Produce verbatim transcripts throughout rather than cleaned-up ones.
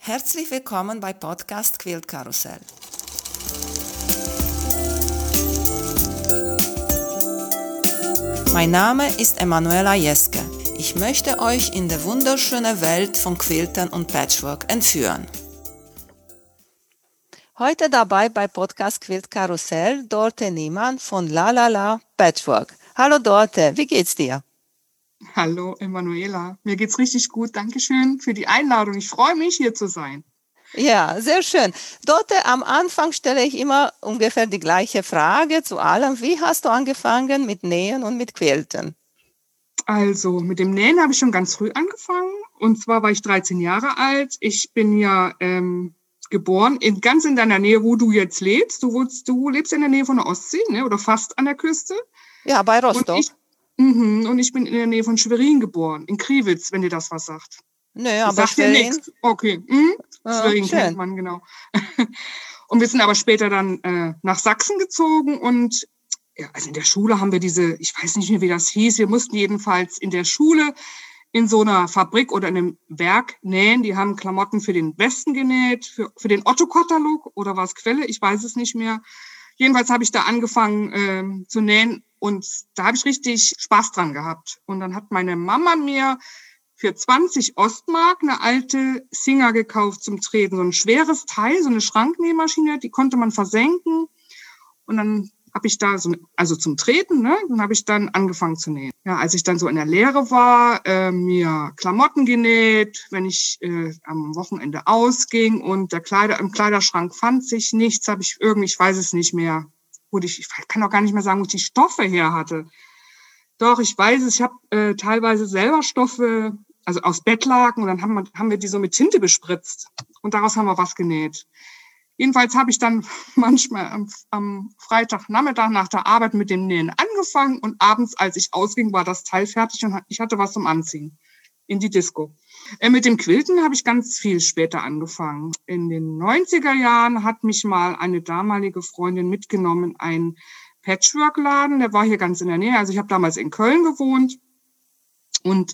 Herzlich willkommen bei Podcast Quilt Karussell. Mein Name ist Emanuela Jeske. Ich möchte euch in die wunderschöne Welt von Quiltern und Patchwork entführen. Heute dabei bei Podcast Quilt Karussell Dorte Niemann von La La La Patchwork. Hallo Dorte, wie geht's dir? Hallo Emanuela, mir geht's richtig gut. Dankeschön für die Einladung. Ich freue mich, hier zu sein. Ja, sehr schön. Dorte, am Anfang stelle ich immer ungefähr die gleiche Frage zu allem. Wie hast du angefangen mit Nähen und mit Quilten? Also mit dem Nähen habe ich schon ganz früh angefangen. Und zwar war ich dreizehn Jahre alt. Ich bin ja ähm, geboren in, ganz in deiner Nähe, wo du jetzt lebst. Du, wohnst, du lebst in der Nähe von der Ostsee, ne? Oder fast an der Küste. Ja, bei Rostock. Und ich, mh, und ich bin in der Nähe von Schwerin geboren, in Kriwitz, wenn dir das was sagt. Nö, aber sagt Schwerin. Dir nichts. Okay, mhm. Ja, Schwerin schön. kennt man, genau. Und wir sind aber später dann äh, nach Sachsen gezogen und ja, also in der Schule haben wir diese, ich weiß nicht mehr, wie das hieß, wir mussten jedenfalls in der Schule in so einer Fabrik oder in einem Werk nähen. Die haben Klamotten für den Westen genäht, für, für den Otto-Katalog oder war es Quelle, ich weiß es nicht mehr. Jedenfalls habe ich da angefangen äh, zu nähen und da habe ich richtig Spaß dran gehabt. Und dann hat meine Mama mir für zwanzig Ostmark eine alte Singer gekauft zum Treten. So ein schweres Teil, so eine Schranknähmaschine, die konnte man versenken. Und dann habe ich da so, also zum Treten, ne, dann habe ich dann angefangen zu nähen. Ja, als ich dann so in der Lehre war, äh, mir Klamotten genäht, wenn ich äh, am Wochenende ausging und der Kleider im Kleiderschrank fand sich nichts, habe ich irgendwie, ich weiß es nicht mehr, wo ich, ich kann auch gar nicht mehr sagen, wo ich die Stoffe her hatte. Doch, ich weiß es, ich habe äh, teilweise selber Stoffe, also aus Bettlaken, und dann haben wir, haben wir die so mit Tinte bespritzt und daraus haben wir was genäht. Jedenfalls habe ich dann manchmal am, am Freitagnachmittag nach der Arbeit mit dem Nähen angefangen und abends, als ich ausging, war das Teil fertig und ich hatte was zum Anziehen in die Disco. Äh, mit dem Quilten habe ich ganz viel später angefangen. In den neunziger Jahren hat mich mal eine damalige Freundin mitgenommen, ein Patchwork-Laden, der war hier ganz in der Nähe. Also ich habe damals in Köln gewohnt und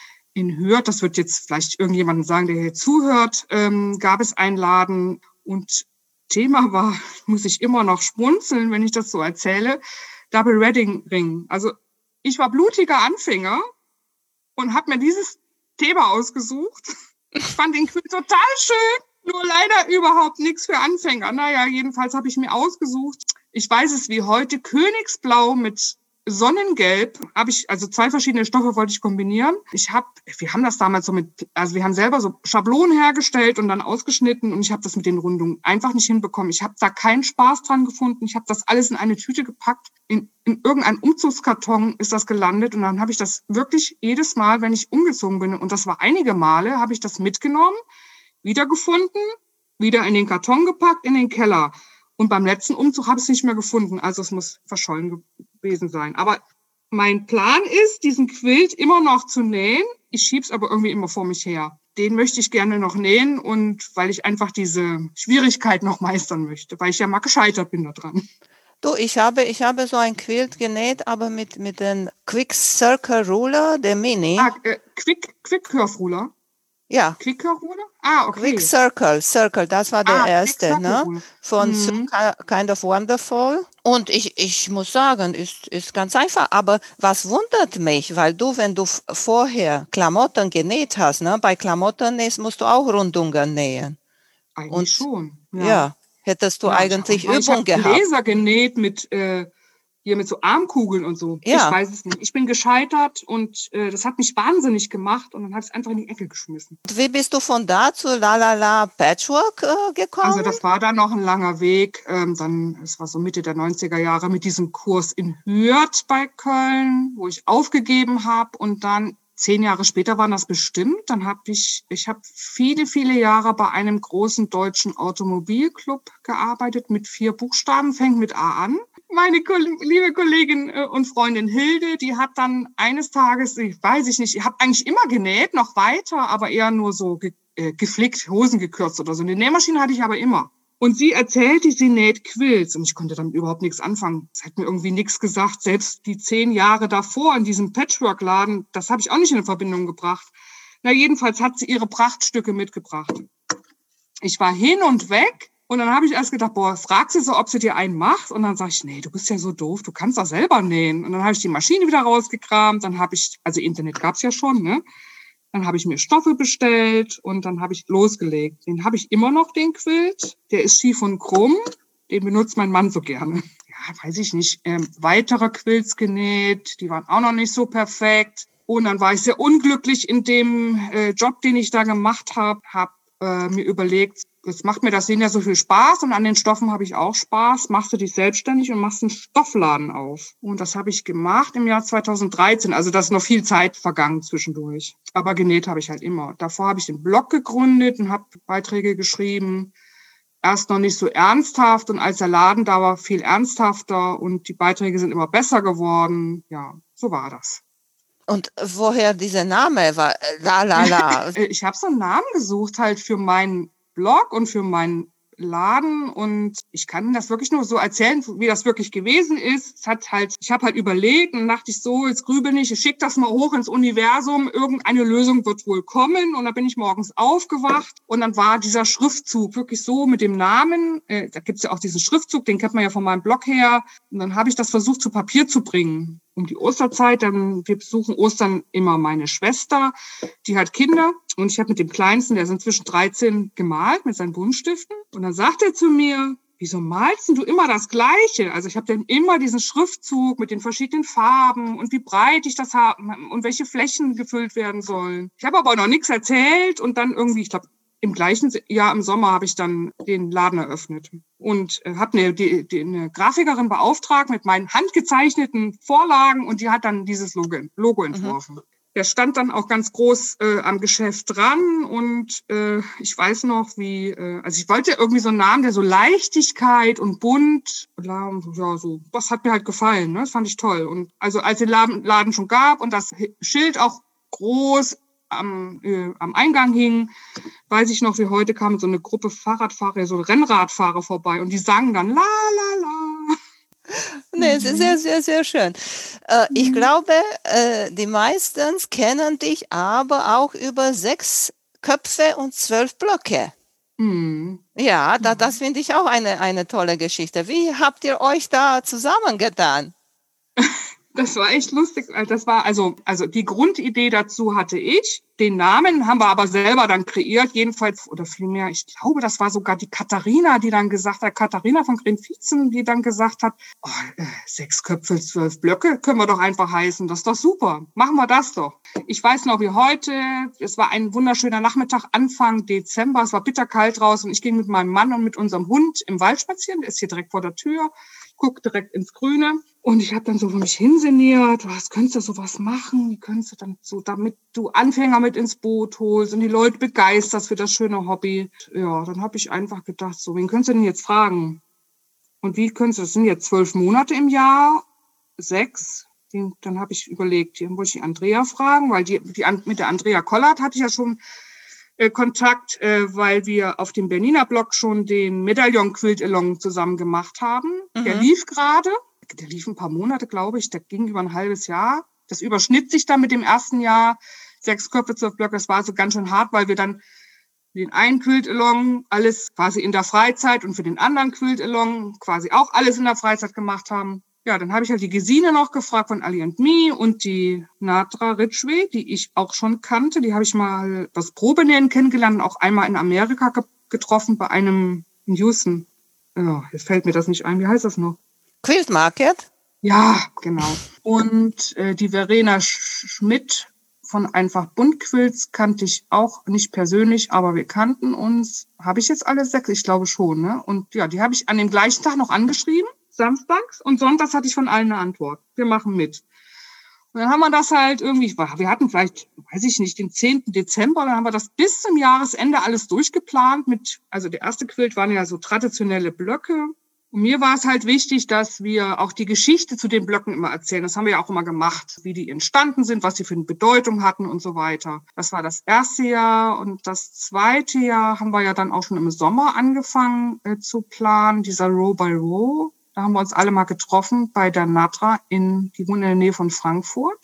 in Hürth, das wird jetzt vielleicht irgendjemandem sagen, der hier zuhört, ähm, gab es einen Laden und Thema war, muss ich immer noch schmunzeln, wenn ich das so erzähle, Double Wedding Ring. Also ich war blutiger Anfänger und habe mir dieses Thema ausgesucht. Ich fand den Quilt total schön, nur leider überhaupt nichts für Anfänger. Naja, jedenfalls habe ich mir ausgesucht, ich weiß es wie heute, Königsblau mit Sonnengelb, habe ich, also zwei verschiedene Stoffe wollte ich kombinieren. Ich habe, wir haben das damals so mit, also wir haben selber so Schablonen hergestellt und dann ausgeschnitten und ich habe das mit den Rundungen einfach nicht hinbekommen. Ich habe da keinen Spaß dran gefunden. Ich habe das alles in eine Tüte gepackt. In, in irgendeinen Umzugskarton ist das gelandet und dann habe ich das wirklich jedes Mal, wenn ich umgezogen bin, und das war einige Male, habe ich das mitgenommen, wiedergefunden, wieder in den Karton gepackt, in den Keller. Und beim letzten Umzug habe ich es nicht mehr gefunden. Also es muss verschollen gewesen sein. Aber mein Plan ist, diesen Quilt immer noch zu nähen. Ich schiebe es aber irgendwie immer vor mich her. Den möchte ich gerne noch nähen, und weil ich einfach diese Schwierigkeit noch meistern möchte, weil ich ja mal gescheitert bin da dran. Du, ich habe, ich habe so ein Quilt genäht, aber mit, mit dem Quick Circle Ruler, der Mini. Ah, äh, Quick, Quick Curve Ruler. Ja. Quick Curve Ruler? Ah, okay. Quick Circle, Circle, das war der ah, erste, ne? Von mhm. Kind of Wonderful. Und ich, ich muss sagen, ist, ist ganz einfach. Aber was wundert mich, weil du, wenn du vorher Klamotten genäht hast, ne? Bei Klamotten nähst, musst du auch Rundungen nähen. Eigentlich Und, schon. Ja. ja, hättest du ja, eigentlich ich hab, Übung ich hab gehabt. Gläser genäht mit, äh, hier mit so Armkugeln und so. Ja. Ich weiß es nicht. Ich bin gescheitert und äh, das hat mich wahnsinnig gemacht und dann habe ich es einfach in die Ecke geschmissen. Und wie bist du von da zu La La La Patchwork äh, gekommen? Also das war dann noch ein langer Weg. Ähm, dann, es war so Mitte der neunziger Jahre mit diesem Kurs in Hürth bei Köln, wo ich aufgegeben habe, und dann zehn Jahre später waren das bestimmt. Dann habe ich, ich habe viele, viele Jahre bei einem großen deutschen Automobilclub gearbeitet mit vier Buchstaben, fängt mit A an. Meine liebe Kollegin und Freundin Hilde, die hat dann eines Tages, ich weiß ich nicht, ich habe eigentlich immer genäht, noch weiter, aber eher nur so ge, äh, geflickt, Hosen gekürzt oder so. Eine Nähmaschine hatte ich aber immer. Und sie erzählte, sie näht Quilts und ich konnte damit überhaupt nichts anfangen. Es hat mir irgendwie nichts gesagt. Selbst die zehn Jahre davor in diesem Patchwork-Laden, das habe ich auch nicht in Verbindung gebracht. Na, jedenfalls hat sie ihre Prachtstücke mitgebracht. Ich war hin und weg. Und dann habe ich erst gedacht, boah, frag sie so, ob sie dir einen macht. Und dann sage ich, nee, du bist ja so doof, du kannst doch selber nähen. Und dann habe ich die Maschine wieder rausgekramt. Dann habe ich, also Internet gab's ja schon, ne? Dann habe ich mir Stoffe bestellt und dann habe ich losgelegt. Den habe ich immer noch, den Quilt. Der ist schief und krumm. Den benutzt mein Mann so gerne. Ja, weiß ich nicht. Ähm, weitere Quilts genäht. Die waren auch noch nicht so perfekt. Und dann war ich sehr unglücklich in dem äh, Job, den ich da gemacht habe. Habe äh, mir überlegt, jetzt macht mir das Sehen ja so viel Spaß und an den Stoffen habe ich auch Spaß. Machst du dich selbstständig und machst einen Stoffladen auf. Und das habe ich gemacht im Jahr zweitausenddreizehn. Also da ist noch viel Zeit vergangen zwischendurch. Aber genäht habe ich halt immer. Davor habe ich den Blog gegründet und habe Beiträge geschrieben. Erst noch nicht so ernsthaft und als der Laden da war, viel ernsthafter und die Beiträge sind immer besser geworden. Ja, so war das. Und woher dieser Name war? La La La. Ich habe so einen Namen gesucht halt für meinen Blog und für meinen Laden und ich kann das wirklich nur so erzählen, wie das wirklich gewesen ist. Es hat halt, ich habe halt überlegt und dachte ich so, jetzt grübel nicht, ich schicke das mal hoch ins Universum, irgendeine Lösung wird wohl kommen und dann bin ich morgens aufgewacht und dann war dieser Schriftzug wirklich so mit dem Namen, äh, da gibt's ja auch diesen Schriftzug, den kennt man ja von meinem Blog her und dann habe ich das versucht zu Papier zu bringen. Um die Osterzeit, dann wir besuchen Ostern immer meine Schwester, die hat Kinder und ich habe mit dem Kleinsten, der ist inzwischen dreizehn, gemalt mit seinen Buntstiften und dann sagt er zu mir, wieso malst du immer das Gleiche? Also ich habe dann immer diesen Schriftzug mit den verschiedenen Farben und wie breit ich das habe und welche Flächen gefüllt werden sollen. Ich habe aber noch nichts erzählt und dann irgendwie, ich glaube, im gleichen Jahr im Sommer habe ich dann den Laden eröffnet und äh, habe eine, die, die, eine Grafikerin beauftragt mit meinen handgezeichneten Vorlagen und die hat dann dieses Logo, Logo entworfen. Mhm. Der stand dann auch ganz groß äh, am Geschäft dran und äh, ich weiß noch, wie, äh, also ich wollte irgendwie so einen Namen, der so Leichtigkeit und bunt, ja, so, das hat mir halt gefallen, ne? Das fand ich toll. Und also als den Laden, Laden schon gab und das Schild auch groß am, äh, am Eingang hing, weiß ich noch, wie heute kam so eine Gruppe Fahrradfahrer, so Rennradfahrer vorbei und die sangen dann la la la. Nee, es ist sehr, sehr, sehr schön. Äh, mhm. Ich glaube, äh, die meisten kennen dich aber auch über sechs Köpfe und zwölf Blöcke. Mhm. Ja, da, das finde ich auch eine, eine tolle Geschichte. Wie habt ihr euch da zusammengetan? Das war echt lustig. Das war also, also die Grundidee dazu hatte ich. Den Namen haben wir aber selber dann kreiert, jedenfalls, oder vielmehr, ich glaube, das war sogar die Katharina, die dann gesagt hat, Katharina von Grenvizen, die dann gesagt hat, oh, äh, sechs Köpfe, zwölf Blöcke, können wir doch einfach heißen, das ist doch super, machen wir das doch. Ich weiß noch wie heute, es war ein wunderschöner Nachmittag, Anfang Dezember, es war bitterkalt draußen und ich ging mit meinem Mann und mit unserem Hund im Wald spazieren, der ist hier direkt vor der Tür, guckt direkt ins Grüne. Und ich habe dann so für mich hinsinniert, was könntest du sowas machen? Wie könntest du dann so, damit du Anfänger mit ins Boot holst und die Leute begeisterst für das schöne Hobby? Ja, dann habe ich einfach gedacht, so, wen könntest du denn jetzt fragen? Und wie könntest du, das sind jetzt zwölf Monate im Jahr, sechs. Den, dann habe ich überlegt, hier wollte ich die Andrea fragen, weil die, die mit der Andrea Kollert hatte ich ja schon äh, Kontakt, äh, weil wir auf dem Berliner Blog schon den Medaillon-Quilt-Along zusammen gemacht haben. Mhm. Der lief gerade. Der lief ein paar Monate, glaube ich. Der ging über ein halbes Jahr. Das überschnitt sich dann mit dem ersten Jahr. Sechs Köpfe, zwölf Blöcke. Das war so ganz schön hart, weil wir dann den einen Quilt-Along alles quasi in der Freizeit und für den anderen Quilt-Along quasi auch alles in der Freizeit gemacht haben. Ja, dann habe ich halt die Gesine noch gefragt von Ali and Me und die Natra Ridgway, die ich auch schon kannte. Die habe ich mal das Probenähen kennengelernt und auch einmal in Amerika ge- getroffen bei einem in Houston. Ja, jetzt fällt mir das nicht ein. Wie heißt das noch? Quilt Market? Ja, genau. Und äh, die Verena Sch- Schmidt von Einfach Buntquilts kannte ich auch nicht persönlich, aber wir kannten uns. Habe ich jetzt alle sechs? Ich glaube schon, ne? Und ja, die habe ich an dem gleichen Tag noch angeschrieben, samstags. Und sonntags hatte ich von allen eine Antwort. Wir machen mit. Und dann haben wir das halt irgendwie, wir hatten vielleicht, weiß ich nicht, den zehnten Dezember, dann haben wir das bis zum Jahresende alles durchgeplant mit, also der erste Quilt waren ja so traditionelle Blöcke. Und mir war es halt wichtig, dass wir auch die Geschichte zu den Blöcken immer erzählen. Das haben wir ja auch immer gemacht, wie die entstanden sind, was sie für eine Bedeutung hatten und so weiter. Das war das erste Jahr. Und das zweite Jahr haben wir ja dann auch schon im Sommer angefangen äh, zu planen, dieser Row by Row. Da haben wir uns alle mal getroffen bei der Natra, in, die wohnt in der Nähe von Frankfurt.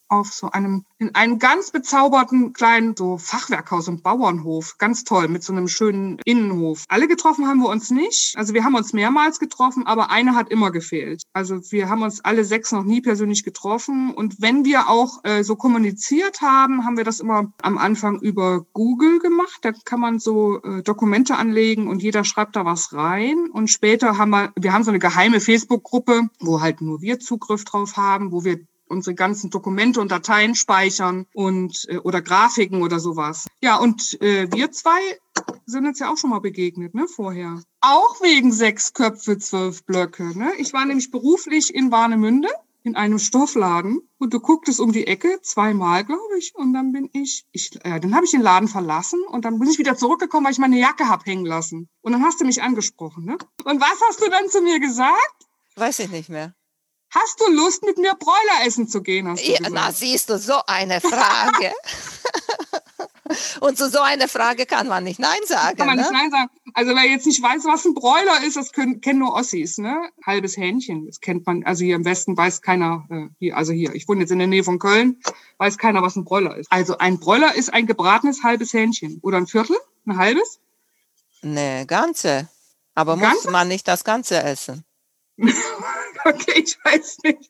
auf so einem, in einem ganz bezauberten kleinen so Fachwerkhaus und Bauernhof. Ganz toll, mit so einem schönen Innenhof. Alle getroffen haben wir uns nicht. Also wir haben uns mehrmals getroffen, aber eine hat immer gefehlt. Also wir haben uns alle sechs noch nie persönlich getroffen. Und wenn wir auch äh, so kommuniziert haben, haben wir das immer am Anfang über Google gemacht. Da kann man so äh, Dokumente anlegen und jeder schreibt da was rein. Und später haben wir, wir haben so eine geheime Facebook-Gruppe, wo halt nur wir Zugriff drauf haben, wo wir unsere ganzen Dokumente und Dateien speichern und äh, oder Grafiken oder sowas. Ja, und äh, wir zwei sind uns ja auch schon mal begegnet, ne, vorher. Auch wegen sechs Köpfe, zwölf Blöcke, ne? Ich war nämlich beruflich in Warnemünde in einem Stoffladen und du gucktest um die Ecke zweimal, glaube ich, und dann bin ich, ich äh, dann habe ich den Laden verlassen und dann bin ich wieder zurückgekommen, weil ich meine Jacke hab hängen lassen. Und dann hast du mich angesprochen, ne? Und was hast du dann zu mir gesagt? Weiß ich nicht mehr. Hast du Lust, mit mir Bräuler essen zu gehen? Hast du Ja, gesagt. na, siehst du, so eine Frage. Und zu so einer Frage kann man nicht Nein sagen. Kann man ne? nicht Nein sagen. Also wer jetzt nicht weiß, was ein Bräuler ist, das können, kennen nur Ossis, ne? Halbes Hähnchen, das kennt man. Also hier im Westen weiß keiner, äh, hier, also hier, ich wohne jetzt in der Nähe von Köln, weiß keiner, was ein Bräuler ist. Also ein Bräuler ist ein gebratenes halbes Hähnchen. Oder ein Viertel, ein halbes. Nee, ganze. Aber Ganze? muss man nicht das Ganze essen? Okay, ich weiß nicht.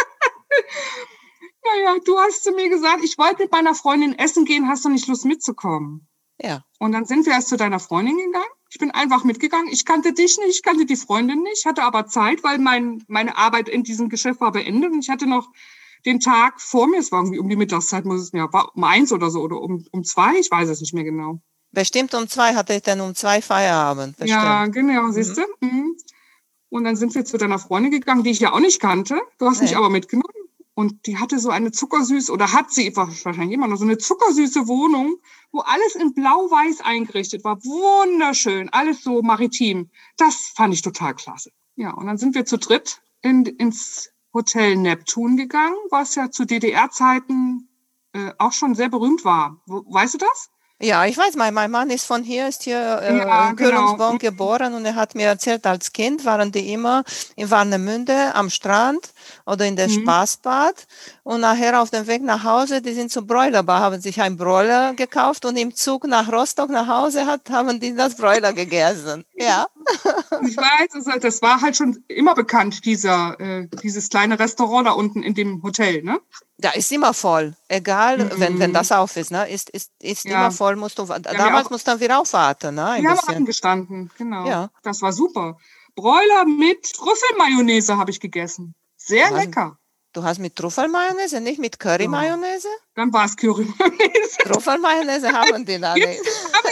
Naja, du hast zu mir gesagt, ich wollte mit meiner Freundin essen gehen, hast du nicht Lust mitzukommen? Ja. Und dann sind wir erst zu deiner Freundin gegangen. Ich bin einfach mitgegangen. Ich kannte dich nicht, ich kannte die Freundin nicht, hatte aber Zeit, weil mein, meine Arbeit in diesem Geschäft war beendet. Und ich hatte noch den Tag vor mir, es war irgendwie um die Mittagszeit, muss es ja, war um eins oder so, oder um, um zwei, ich weiß es nicht mehr genau. Bestimmt um zwei hatte ich dann um zwei Feierabend. Bestimmt. Ja, genau, siehst du. Mhm. Und dann sind wir zu deiner Freundin gegangen, die ich ja auch nicht kannte. Du hast Nee. mich aber mitgenommen. Und die hatte so eine zuckersüße, oder hat sie wahrscheinlich immer noch so eine zuckersüße Wohnung, wo alles in blau-weiß eingerichtet war. Wunderschön, alles so maritim. Das fand ich total klasse. Ja, und dann sind wir zu dritt in, ins Hotel Neptun gegangen, was ja zu D D R-Zeiten äh, auch schon sehr berühmt war. Wo, weißt du das? Ja, ich weiß, mein, mein Mann ist von hier, ist hier äh, Ja, in genau. Kölnsborn geboren und er hat mir erzählt, als Kind waren die immer in Warnemünde am Strand oder in der Mhm. Spaßbad und nachher auf dem Weg nach Hause, die sind zur Bräulerbar, haben sich ein Bräuler gekauft und im Zug nach Rostock nach Hause hat, haben die das Bräuler gegessen. Ja. Ich weiß, also das war halt schon immer bekannt, dieser, äh, dieses kleine Restaurant da unten in dem Hotel, ne? Da ist immer voll, egal, Mhm. wenn, wenn das auf ist, ne? Ist, ist, ist Ja. immer voll, musst du, ja damals auch- mussten wir auch warten, ne? Ein Wir haben bisschen. angestanden, genau. Ja. Das war super. Bräuler mit Trüffelmayonnaise habe ich gegessen. Sehr Was? lecker. Du hast mit Trüffelmayonnaise, nicht mit Curry-Mayonnaise? Dann war es Curry-Mayonnaise. Trüffelmayonnaise haben die da nicht.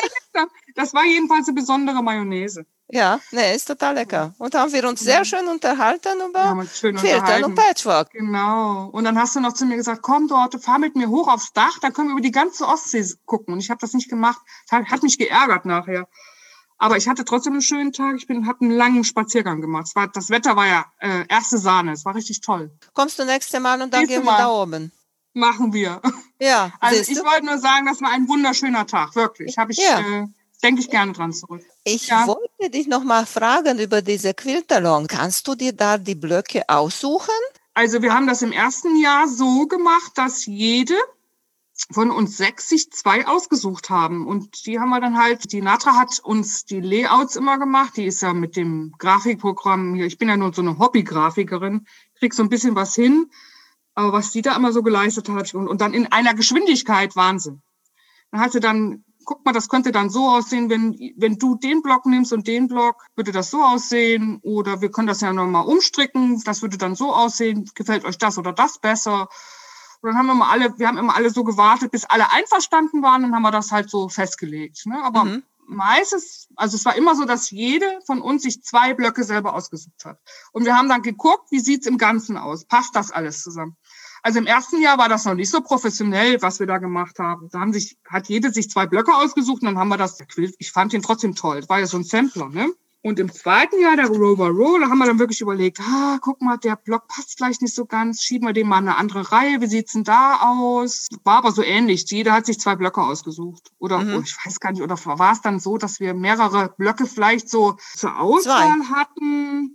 Das war jedenfalls eine besondere Mayonnaise. Ja, ne, ist total lecker. Und haben wir uns sehr schön unterhalten Wir über haben uns schön Filtern unterhalten. und Patchwork. Genau. Und dann hast du noch zu mir gesagt, komm dort, fahr mit mir hoch aufs Dach, dann können wir über die ganze Ostsee gucken. Und ich habe das nicht gemacht. Das hat, hat mich geärgert nachher. Aber ich hatte trotzdem einen schönen Tag. Ich bin, habe einen langen Spaziergang gemacht. Es war, das Wetter war ja äh, erste Sahne. Es war richtig toll. Kommst du nächste Mal und dann Nächste gehen wir Mal. da oben. Machen wir. Ja, Also siehst ich du? wollte nur sagen, das war ein wunderschöner Tag. Wirklich. Habe ich, Ja. äh, denke ich gerne dran zurück. Ich Ja. wollte dich noch mal fragen über diese Quiltalon. Kannst du dir da die Blöcke aussuchen? Also wir haben das im ersten Jahr so gemacht, dass jede von uns sechs sich zwei ausgesucht haben. Und die haben wir dann halt, die Natra hat uns die Layouts immer gemacht. Die ist ja mit dem Grafikprogramm hier, ich bin ja nur so eine Hobby-Grafikerin, krieg so ein bisschen was hin. Aber was die da immer so geleistet hat und, und dann in einer Geschwindigkeit, Wahnsinn. Dann hat sie dann, guck mal, das könnte dann so aussehen, wenn, wenn du den Block nimmst und den Block, würde das so aussehen. Oder wir können das ja nochmal umstricken, das würde dann so aussehen. Gefällt euch das oder das besser? Und dann haben wir mal alle, wir haben immer alle so gewartet, bis alle einverstanden waren, dann haben wir das halt so festgelegt. Ne? Aber Mhm. meistens, also es war immer so, dass jede von uns sich zwei Blöcke selber ausgesucht hat. Und wir haben dann geguckt, wie sieht's im Ganzen aus? Passt das alles zusammen? Also im ersten Jahr war das noch nicht so professionell, was wir da gemacht haben. Da haben sich, hat jede sich zwei Blöcke ausgesucht und dann haben wir das, ich fand den trotzdem toll. Das war ja so ein Sampler, ne? Und im zweiten Jahr, der Rover Roll, da haben wir dann wirklich überlegt, ah, guck mal, der Block passt vielleicht nicht so ganz, schieben wir den mal in eine andere Reihe, wie sieht's denn da aus? War aber so ähnlich, jeder hat sich zwei Blöcke ausgesucht. Oder, Mhm. oh, ich weiß gar nicht, oder war es dann so, dass wir mehrere Blöcke vielleicht so zur Auswahl hatten?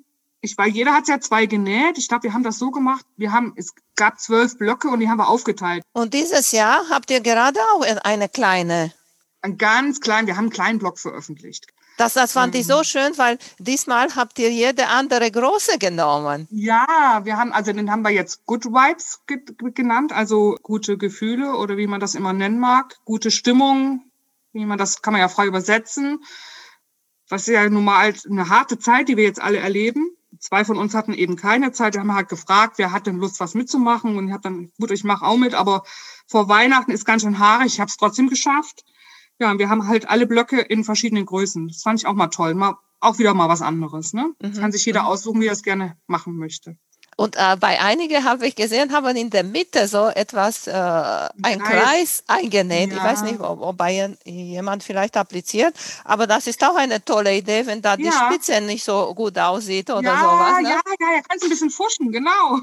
Ich weil jeder hat ja zwei genäht. Ich glaube, wir haben das so gemacht. Wir haben, es gab zwölf Blöcke und die haben wir aufgeteilt. Und dieses Jahr habt ihr gerade auch eine kleine. Ein ganz klein, wir haben einen kleinen Block veröffentlicht. Das, das fand ich so schön, weil diesmal habt ihr jede andere große genommen. Ja, wir haben, also den haben wir jetzt Good Vibes ge- genannt, also gute Gefühle oder wie man das immer nennen mag, gute Stimmung, wie man das, kann man ja frei übersetzen. Was ist ja nun mal eine harte Zeit, die wir jetzt alle erleben. Zwei von uns hatten eben keine Zeit, wir haben halt gefragt, wer hat denn Lust, was mitzumachen, und ich habe dann, gut, ich mache auch mit, aber vor Weihnachten ist ganz schön haarig, ich habe es trotzdem geschafft. Ja, und wir haben halt alle Blöcke in verschiedenen Größen. Das fand ich auch mal toll. Mal, auch wieder mal was anderes, ne? Mhm. Kann sich jeder aussuchen, wie er es gerne machen möchte. Und äh, bei einigen habe ich gesehen, haben in der Mitte so etwas, äh, ein Kreis, Kreis eingenäht. Ja. Ich weiß nicht, ob, ob bei jemand vielleicht appliziert, aber das ist auch eine tolle Idee, wenn da die ja. Spitze nicht so gut aussieht oder ja, sowas. Ne? Ja, ja, ja, kannst ein bisschen fuschen, genau.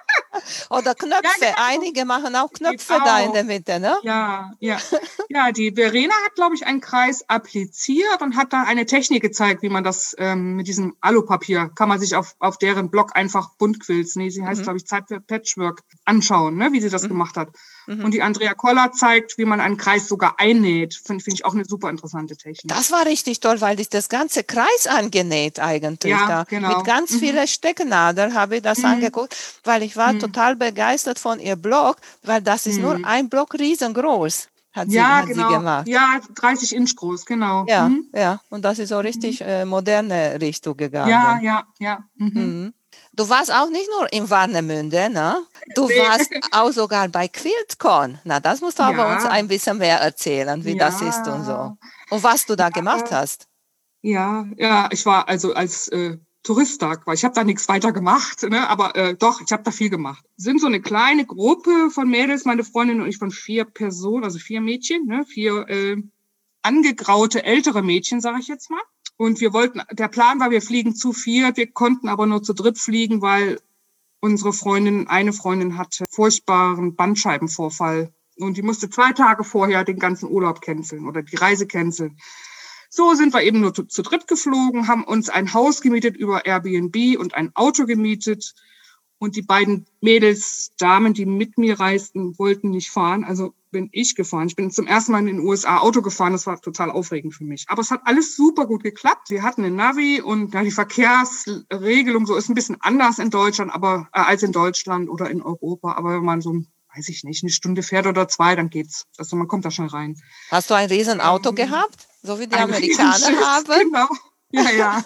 Oder Knöpfe. Ja, genau. Einige machen auch Knöpfe da in der Mitte, ne? Ja, ja. Ja, die Verena hat, glaube ich, einen Kreis appliziert und hat da eine Technik gezeigt, wie man das ähm, mit diesem Alupapier, kann man sich auf, auf deren Blog einfach bunt quilzen. Nee, sie heißt, mhm. glaube ich, Zeit für Patchwork, anschauen, ne, wie sie das mhm. gemacht hat. Mhm. Und die Andrea Koller zeigt, wie man einen Kreis sogar einnäht. Finde find ich auch eine super interessante Technik. Das war richtig toll, weil ich das ganze Kreis angenäht eigentlich. Ja, da. genau. Mit ganz mhm. vielen Stecknadeln habe ich das mhm. angeguckt, weil ich war mhm. total begeistert von ihr Blog, weil das ist mhm. nur ein Block riesengroß. Hat sie, ja, hat genau. sie gemacht. Ja, dreißig Inch groß, genau. Ja, mhm. ja. Und das ist so richtig mhm. äh, moderne Richtung gegangen. Ja, ja, ja. Mhm. Mhm. Du warst auch nicht nur in Warnemünde, ne? Du nee. warst auch sogar bei QuiltCon. Na, das musst du ja. aber uns ein bisschen mehr erzählen, wie ja. das ist und so. Und was du da ja. gemacht hast. Ja, ja, ich war also als äh, Touristtag, weil ich habe da nichts weiter gemacht, ne? Aber äh, doch, ich habe da viel gemacht. Sind so eine kleine Gruppe von Mädels, meine Freundin und ich, von vier Personen, also vier Mädchen, ne? Vier äh, angegraute ältere Mädchen, sage ich jetzt mal. Und wir wollten, der Plan war, wir fliegen zu viert, wir konnten aber nur zu dritt fliegen, weil unsere Freundin, eine Freundin hatte furchtbaren Bandscheibenvorfall. Und die musste zwei Tage vorher den ganzen Urlaub canceln oder die Reise canceln. So sind wir eben nur zu, zu dritt geflogen, haben uns ein Haus gemietet über Airbnb und ein Auto gemietet. Und die beiden Mädels, Damen, die mit mir reisten, wollten nicht fahren. Also bin ich gefahren. Ich bin zum ersten Mal in den U S A Auto gefahren. Das war total aufregend für mich. Aber es hat alles super gut geklappt. Wir hatten ein Navi und ja, die Verkehrsregelung so ist ein bisschen anders in Deutschland, aber äh, als in Deutschland oder in Europa. Aber wenn man so, weiß ich nicht, eine Stunde fährt oder zwei, dann geht's. Also man kommt da schnell rein. Hast du ein Riesenauto ähm, gehabt? So wie die Amerikaner haben? Genau. Ja, ja.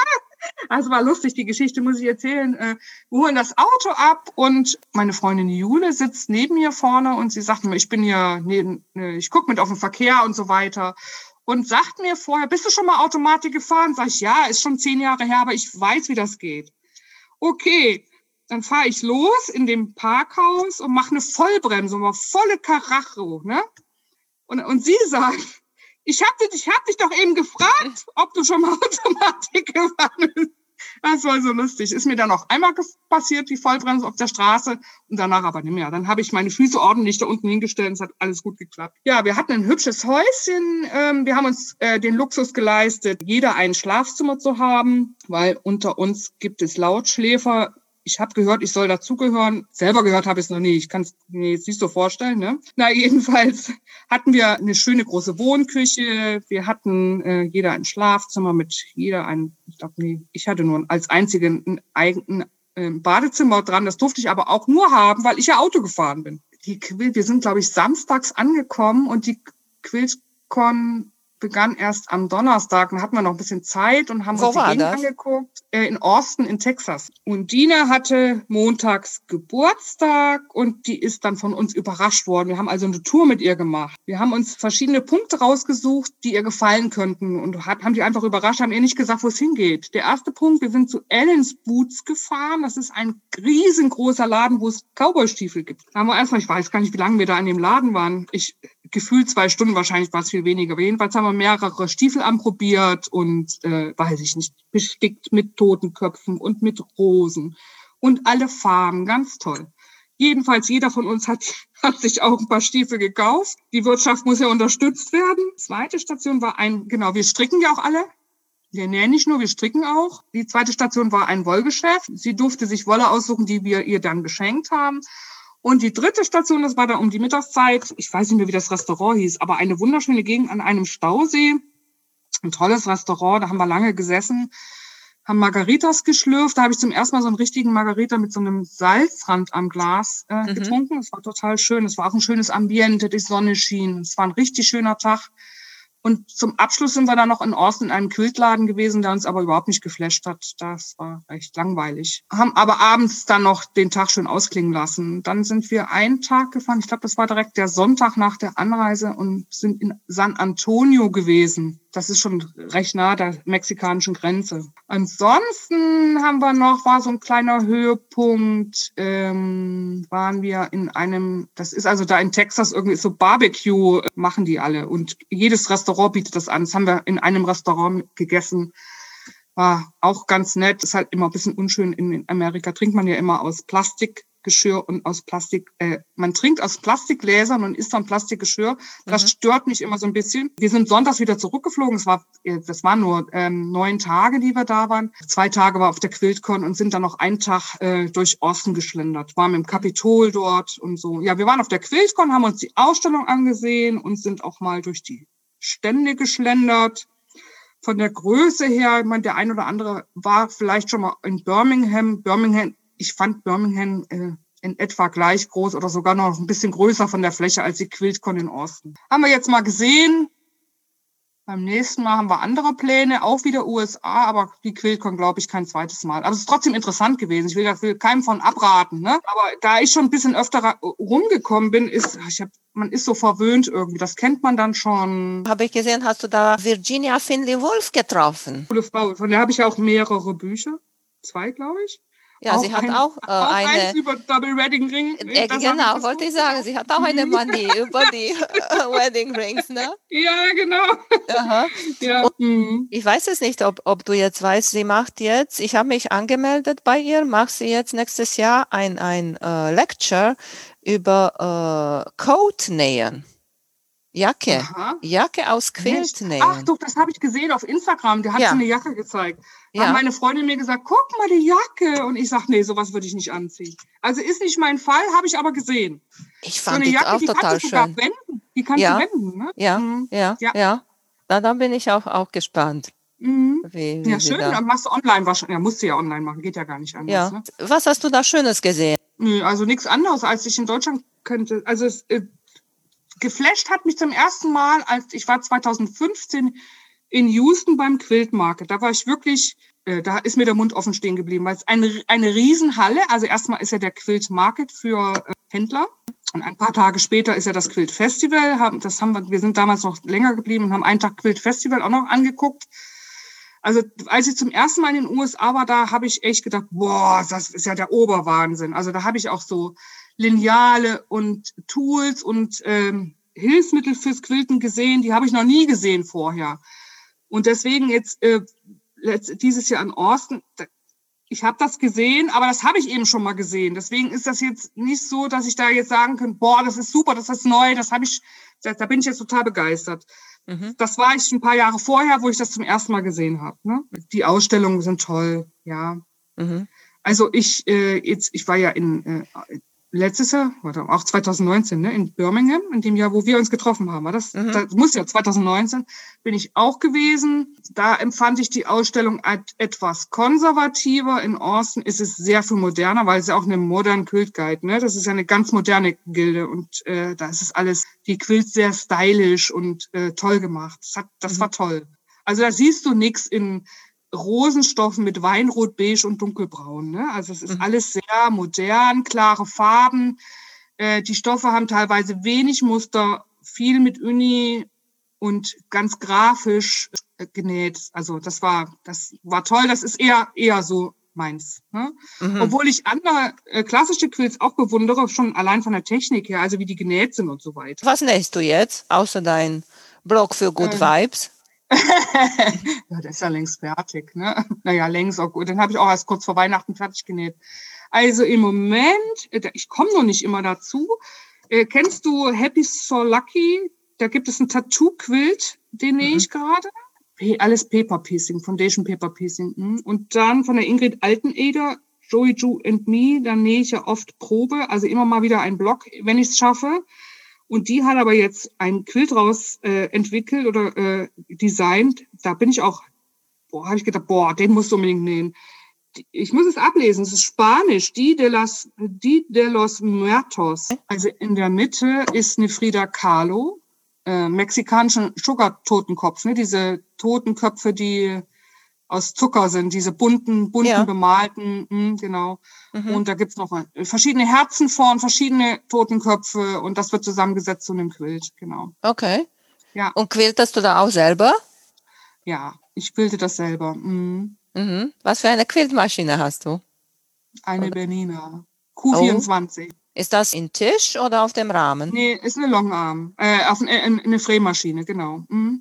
Also war lustig, die Geschichte muss ich erzählen. Wir holen das Auto ab und meine Freundin Jule sitzt neben mir vorne und sie sagt mir, ich bin hier neben, ich gucke mit auf den Verkehr und so weiter. Und sagt mir vorher, bist du schon mal Automatik gefahren? Sag ich, ja, ist schon zehn Jahre her, aber ich weiß, wie das geht. Okay, dann fahre ich los in dem Parkhaus und mache eine Vollbremsung, mal volle Karacho, ne? Und, und sie sagt, Ich habe dich, ich hab dich doch eben gefragt, ob du schon mal Automatik gefahren bist. Das war so lustig. Ist mir dann auch einmal passiert, die Vollbremse auf der Straße und danach aber nicht mehr. Dann habe ich meine Füße ordentlich da unten hingestellt und es hat alles gut geklappt. Ja, wir hatten ein hübsches Häuschen. Ähm, wir haben uns äh, den Luxus geleistet, jeder ein Schlafzimmer zu haben, weil unter uns gibt es Lautschläfer. Ich habe gehört, ich soll dazugehören. Selber gehört habe ich es noch nie. Ich kann es mir jetzt nicht so vorstellen. Ne? Na, jedenfalls hatten wir eine schöne große Wohnküche. Wir hatten äh, jeder ein Schlafzimmer mit jeder ein, ich glaube, nee, ich hatte nur als einzige ein eigenes äh, Badezimmer dran. Das durfte ich aber auch nur haben, weil ich ja Auto gefahren bin. Die Quilt, wir sind, glaube ich, samstags angekommen und die QuiltCon begann erst am Donnerstag. Dann hatten wir noch ein bisschen Zeit und haben Wo uns die Gegend angeguckt. Äh, in Austin in Texas. Und Dina hatte montags Geburtstag und die ist dann von uns überrascht worden. Wir haben also eine Tour mit ihr gemacht. Wir haben uns verschiedene Punkte rausgesucht, die ihr gefallen könnten und hat, haben die einfach überrascht, haben ihr nicht gesagt, wo es hingeht. Der erste Punkt, wir sind zu Allen's Boots gefahren. Das ist ein riesengroßer Laden, wo es Cowboystiefel gibt. Da haben wir erstmal, ich weiß gar nicht, wie lange wir da in dem Laden waren. Ich gefühlt zwei Stunden, wahrscheinlich war es viel weniger. Aber jedenfalls haben wir mehrere Stiefel anprobiert und, äh, weiß ich nicht, bestickt mit Totenköpfen und mit Rosen und alle Farben, ganz toll. Jedenfalls, jeder von uns hat, hat sich auch ein paar Stiefel gekauft. Die Wirtschaft muss ja unterstützt werden. Zweite Station war ein, genau, wir stricken ja auch alle. Wir nähen nicht nur, wir stricken auch. Die zweite Station war ein Wollgeschäft. Sie durfte sich Wolle aussuchen, die wir ihr dann geschenkt haben. Und die dritte Station, das war dann um die Mittagszeit. Ich weiß nicht mehr, wie das Restaurant hieß, aber eine wunderschöne Gegend an einem Stausee. Ein tolles Restaurant, da haben wir lange gesessen, haben Margaritas geschlürft. Da habe ich zum ersten Mal so einen richtigen Margarita mit so einem Salzrand am Glas äh, mhm. getrunken. Das war total schön. Es war auch ein schönes Ambiente, die Sonne schien. Es war ein richtig schöner Tag. Und zum Abschluss sind wir dann noch in Austin in einem Quiltladen gewesen, der uns aber überhaupt nicht geflasht hat. Das war echt langweilig. Haben aber abends dann noch den Tag schön ausklingen lassen. Dann sind wir einen Tag gefahren, ich glaube, das war direkt der Sonntag nach der Anreise und sind in San Antonio gewesen. Das ist schon recht nah der mexikanischen Grenze. Ansonsten haben wir noch, war so ein kleiner Höhepunkt, ähm, waren wir in einem, das ist also da in Texas irgendwie so Barbecue, machen die alle. Und jedes Restaurant bietet das an. Das haben wir in einem Restaurant gegessen. War auch ganz nett. Ist halt immer ein bisschen unschön. In Amerika trinkt man ja immer aus Plastikgeschirr und aus Plastik, äh, man trinkt aus Plastikgläsern und isst dann Plastikgeschirr. Das mhm. stört mich immer so ein bisschen. Wir sind sonntags wieder zurückgeflogen. Es war, das waren nur ähm, neun Tage, die wir da waren. Zwei Tage war auf der QuiltCon und sind dann noch einen Tag äh, durch Austin geschlendert. Waren im Kapitol dort und so. Ja, wir waren auf der QuiltCon, haben uns die Ausstellung angesehen und sind auch mal durch die Stände geschlendert. Von der Größe her, ich meine, der ein oder andere war vielleicht schon mal in Birmingham. Birmingham, ich fand Birmingham äh, in etwa gleich groß oder sogar noch ein bisschen größer von der Fläche als die QuiltCon in Austin. Haben wir jetzt mal gesehen. Beim nächsten Mal haben wir andere Pläne, auch wieder U S A, aber die QuiltCon glaube ich kein zweites Mal. Aber es ist trotzdem interessant gewesen. Ich will, ich will keinem von abraten, ne? Aber da ich schon ein bisschen öfter rumgekommen bin, ist, ich hab, man ist so verwöhnt irgendwie. Das kennt man dann schon. Habe ich gesehen, hast du da Virginia Finley Woolf getroffen? Coole Frau. Von der habe ich ja auch mehrere Bücher. Zwei, glaube ich. Ja, auch sie hat ein, auch, äh, auch eine... eins über Double Wedding Ring. Äh, genau, wollte ich sagen. Sie hat auch eine Manie über die uh, Wedding Rings, ne? Ja, genau. Aha. Ja. Mhm. Ich weiß es nicht, ob, ob du jetzt weißt, sie macht jetzt, ich habe mich angemeldet bei ihr, macht sie jetzt nächstes Jahr ein, ein uh, Lecture über uh, Coat nähen. Jacke. Aha. Jacke aus Quiltnähen. Ach doch, das habe ich gesehen auf Instagram. Der hat ja. so eine Jacke gezeigt. Da ja. hat meine Freundin mir gesagt, guck mal die Jacke. Und ich sage, nee, sowas würde ich nicht anziehen. Also ist nicht mein Fall, habe ich aber gesehen. Ich fand so eine Jacke, auch die total schön. Sogar wenden. Die kannst ja. du wenden, ne? Ja, mhm. ja, ja. ja. Na, dann bin ich auch, auch gespannt. Mhm. Wie, wie ja, schön. Dann machst du online wahrscheinlich. Ja, musst du ja online machen. Geht ja gar nicht anders. Ja. Ne? Was hast du da Schönes gesehen? Nö, also nichts anderes, als ich in Deutschland könnte. Also es äh, geflasht hat mich zum ersten Mal, als ich war zweitausendfünfzehn in Houston beim Quilt Market. Da war ich wirklich, äh, da ist mir der Mund offen stehen geblieben, weil es eine, eine Riesenhalle, also erstmal ist ja der Quilt Market für äh, Händler und ein paar Tage später ist ja das Quilt Festival. Haben, das haben wir, wir sind damals noch länger geblieben und haben einen Tag Quilt Festival auch noch angeguckt. Also als ich zum ersten Mal in den U S A war, da habe ich echt gedacht, boah, das ist ja der Oberwahnsinn. Also da habe ich auch so Lineale und Tools und ähm, Hilfsmittel fürs Quilten gesehen, die habe ich noch nie gesehen vorher. Und deswegen jetzt äh, dieses Jahr in Austin, ich habe das gesehen, aber das habe ich eben schon mal gesehen. Deswegen ist das jetzt nicht so, dass ich da jetzt sagen kann, boah, das ist super, das ist neu, das habe ich, da, da bin ich jetzt total begeistert. Mhm. Das war ich ein paar Jahre vorher, wo ich das zum ersten Mal gesehen habe. Ne? Die Ausstellungen sind toll, ja. Mhm. Also ich äh, jetzt, ich war ja in äh, letztes Jahr, oder auch zweitausendneunzehn, ne, in Birmingham, in dem Jahr, wo wir uns getroffen haben. Das, mhm. das muss ja zweitausendneunzehn, bin ich auch gewesen. Da empfand ich die Ausstellung etwas konservativer. In Austin ist es sehr viel moderner, weil es ja auch eine moderne Quilt Guide, ne? Das ist ja eine ganz moderne Gilde und äh, da ist es alles, die Quilts sehr stylisch und äh, toll gemacht. Das, hat, das mhm. war toll. Also da siehst du nichts in Rosenstoffen mit Weinrot, Beige und Dunkelbraun. Ne? Also es ist mhm. alles sehr modern, klare Farben. Äh, die Stoffe haben teilweise wenig Muster, viel mit Uni und ganz grafisch äh, genäht. Also das war, das war toll. Das ist eher eher so meins. Ne? Mhm. Obwohl ich andere äh, klassische Quilts auch bewundere, schon allein von der Technik her, also wie die genäht sind und so weiter. Was nähst du jetzt, außer dein Blog für Good äh, Vibes? Ja, der ist ja längst fertig, ne? Naja, längst auch gut. Den habe ich auch erst kurz vor Weihnachten fertig genäht. Also im Moment, ich komme noch nicht immer dazu. Äh, kennst du Happy So Lucky? Da gibt es einen Tattoo-Quilt, den nähe mhm. ich gerade. alles Paper Piecing, Foundation Paper Piecing. Hm. Und dann von der Ingrid Alteneder, Joey Ju and Me, da nähe ich ja oft Probe, also immer mal wieder einen Block, wenn ich es schaffe. Und die hat aber jetzt einen Quilt raus äh, entwickelt oder äh, designt. Da bin ich auch, boah, habe ich gedacht, boah, den musst du unbedingt nähen. Ich muss es ablesen, es ist Spanisch, die de, las, die de los Muertos. Also in der Mitte ist eine Frida Kahlo, äh, mexikanischen Sugar-Totenkopf, ne? Diese Totenköpfe, die aus Zucker sind, diese bunten, bunten, ja. bemalten, mh, genau. Mhm. Und da gibt's noch verschiedene Herzen vorn, verschiedene Totenköpfe und das wird zusammengesetzt zu einem Quilt, genau. Okay. Ja. Und quiltest du da auch selber? Ja, ich quilte das selber. Mhm. Mhm. Was für eine Quiltmaschine hast du? Eine oder? Bernina. Q vierundzwanzig. Oh. Ist das in Tisch oder auf dem Rahmen? Nee, ist eine Longarm. Äh, auf eine, eine Fräsmaschine, genau. Mhm.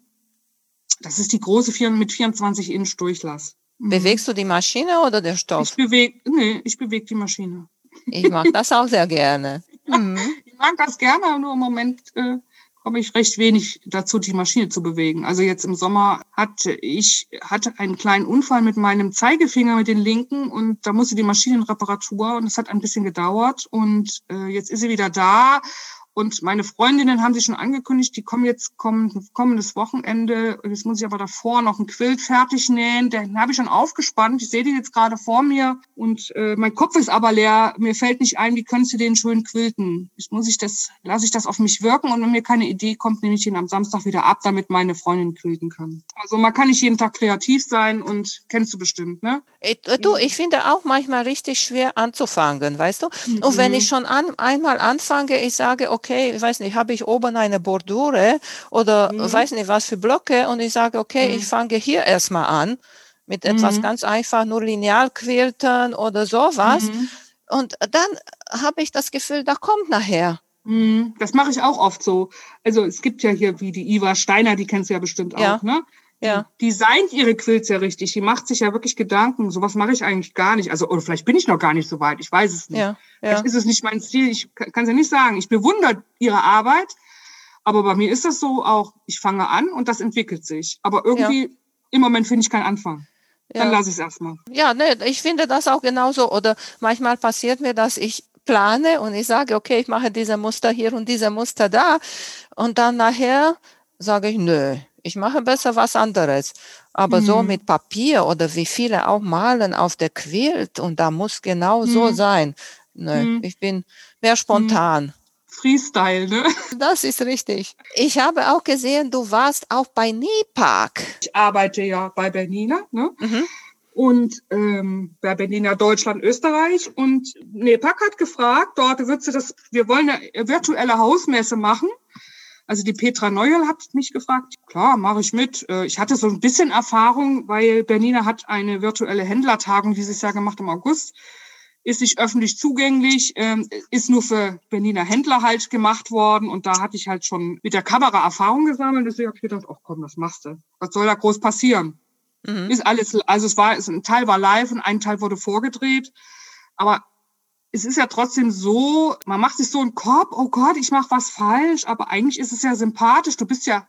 Das ist die große vier, mit vierundzwanzig Inch Durchlass. Mhm. Bewegst du die Maschine oder der Stoff? Ich bewege, nee, ich bewege die Maschine. Ich mag das auch sehr gerne. Mhm. Ich mag das gerne, aber nur im Moment äh, komme ich recht wenig dazu, die Maschine zu bewegen. Also jetzt im Sommer hatte ich hatte einen kleinen Unfall mit meinem Zeigefinger, mit den linken, und da musste die Maschine in Reparatur und es hat ein bisschen gedauert und äh, jetzt ist sie wieder da. Und meine Freundinnen haben sich schon angekündigt, die kommen jetzt kommen, kommendes Wochenende. Und jetzt muss ich aber davor noch ein Quilt fertig nähen. Den habe ich schon aufgespannt. Ich sehe den jetzt gerade vor mir. Und äh, mein Kopf ist aber leer. Mir fällt nicht ein, wie könntest du den schön quilten? Jetzt muss ich das, lasse ich das auf mich wirken. Und wenn mir keine Idee kommt, nehme ich ihn am Samstag wieder ab, damit meine Freundin quilten kann. Also man kann nicht jeden Tag kreativ sein und kennst du bestimmt, ne? Ich, du, ich finde auch manchmal richtig schwer anzufangen, weißt du? Mhm. Und wenn ich schon an, einmal anfange, ich sage, okay, okay, ich weiß nicht, habe ich oben eine Bordure oder mhm. weiß nicht was für Blöcke und ich sage, okay, mhm. ich fange hier erstmal an mit mhm. etwas ganz einfach, nur lineal quilten oder sowas. Mhm. Und dann habe ich das Gefühl, da kommt nachher. Mhm. Das mache ich auch oft so. Also es gibt ja hier wie die Iva Steiner, die kennst du ja bestimmt ja. auch, ne? Ja. Die designt ihre Quilts ja richtig. Die macht sich ja wirklich Gedanken. Sowas mache ich eigentlich gar nicht. Also, oder vielleicht bin ich noch gar nicht so weit. Ich weiß es nicht. Ja, ja. Vielleicht ist es nicht mein Stil. Ich kann es ja nicht sagen. Ich bewundere ihre Arbeit. Aber bei mir ist das so auch, ich fange an und das entwickelt sich. Aber irgendwie, ja. im Moment finde ich keinen Anfang. Ja. Dann lasse ich es erstmal. Ja, ne, ich finde das auch genauso. Oder manchmal passiert mir, dass ich plane und ich sage, okay, ich mache diese Muster hier und diese Muster da. Und dann nachher sage ich, nö. Ich mache besser was anderes. Aber mhm. so mit Papier oder wie viele auch malen auf der Quilt und da muss genau mhm. so sein. Nö, mhm. ich bin mehr spontan. Freestyle, ne? Das ist richtig. Ich habe auch gesehen, du warst auch bei Nähpark. Ich arbeite ja bei Bernina, ne? Mhm. Und ähm, bei Bernina Deutschland, Österreich. Und Nähpark hat gefragt, dort würdest du das, wir wollen eine virtuelle Hausmesse machen. Also die Petra Neuerl hat mich gefragt, klar, mache ich mit. Ich hatte so ein bisschen Erfahrung, weil Bernina hat eine virtuelle Händlertagung dieses Jahr gemacht im August. Ist nicht öffentlich zugänglich, ist nur für Bernina Händler halt gemacht worden. Und da hatte ich halt schon mit der Kamera Erfahrung gesammelt. Deswegen habe ich gedacht, ach komm, das machst du. Was soll da groß passieren? Mhm. Ist alles, also es war, ein Teil war live und ein Teil wurde vorgedreht. Aber es ist ja trotzdem so, man macht sich so einen Korb, oh Gott, ich mache was falsch, aber eigentlich ist es ja sympathisch. Du bist ja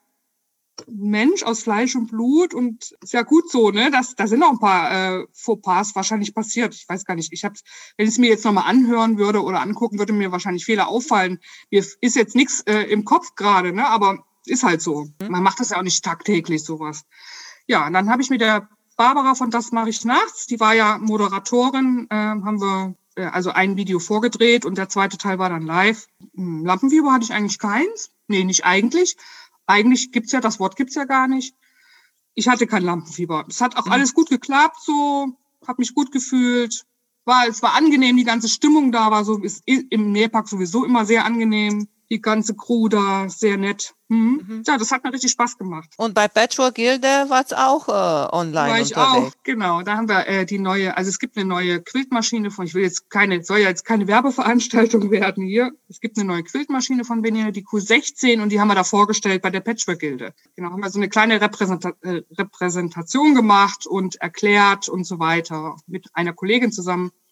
ein Mensch aus Fleisch und Blut und ist ja gut so, ne? Das, da sind auch ein paar äh, Fauxpas wahrscheinlich passiert. Ich weiß gar nicht. Ich hab's, wenn ich es mir jetzt nochmal anhören würde oder angucken, würde mir wahrscheinlich Fehler auffallen. Mir ist jetzt nichts äh, im Kopf gerade, ne? Aber ist halt so. Man macht das ja auch nicht tagtäglich, sowas. Ja, und dann habe ich mit der Barbara von Das mache ich nachts, die war ja Moderatorin, äh, haben wir also ein Video vorgedreht und der zweite Teil war dann live. Lampenfieber hatte ich eigentlich keins. Nee, nicht eigentlich. Eigentlich gibt's ja, das Wort gibt's ja gar nicht. Ich hatte kein Lampenfieber. Es hat auch mhm. alles gut geklappt, so, hab mich gut gefühlt. War, es war angenehm, die ganze Stimmung da war so, ist im Nähpark sowieso immer sehr angenehm. Die ganze Crew da, sehr nett. Mhm. Mhm. Ja, das hat mir richtig Spaß gemacht. Und bei Patchwork Gilde war es auch äh, online war ich unterwegs. Auch, genau. Da haben wir äh, die neue, also es gibt eine neue Quiltmaschine von, ich will jetzt keine, soll ja jetzt keine Werbeveranstaltung werden hier. Es gibt eine neue Quiltmaschine von Bernina, die Q sechzehn, und die haben wir da vorgestellt bei der Patchwork Gilde. Genau, haben wir so eine kleine Repräsenta- äh, Repräsentation gemacht und erklärt und so weiter mit einer Kollegin zusammen.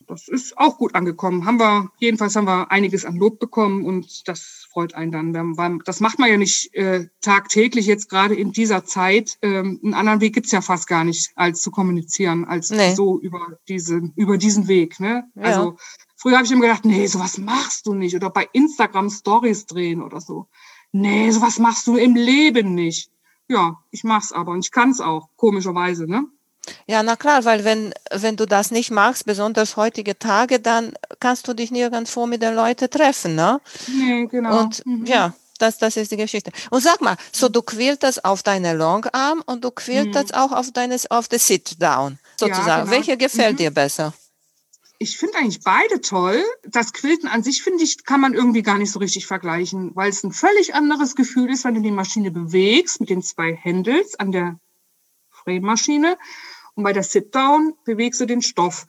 das ist auch gut angekommen. Haben wir, jedenfalls haben wir einiges an Lob bekommen und das freut einen dann. Wir haben, das macht man ja nicht äh, tagtäglich jetzt gerade in dieser Zeit. Ähm, einen anderen Weg gibt's ja fast gar nicht, als zu kommunizieren, als nee. so über diese, über diesen Weg. Ne? Ja. Also früher habe ich immer gedacht, nee, sowas machst du nicht. Oder bei Instagram Stories drehen oder so. Nee, sowas machst du im Leben nicht. Ja, ich mach's aber und ich kann's auch, komischerweise, ne? Ja, na klar, weil wenn, wenn du das nicht machst, besonders heutige Tage, dann kannst du dich nirgendwo mit den Leuten treffen, ne? Nee, genau. Und mhm. ja, das, das ist die Geschichte. Und sag mal, so du quiltest auf deine Longarm und du quiltest mhm. auch auf deines, auf the Sit-Down, sozusagen. Ja, genau. Welche gefällt mhm. dir besser? Ich finde eigentlich beide toll. Das Quilten an sich, finde ich, kann man irgendwie gar nicht so richtig vergleichen, weil es ein völlig anderes Gefühl ist, wenn du die Maschine bewegst mit den zwei Handles an der Fräsmaschine. Und bei der Sit-Down bewegst du den Stoff.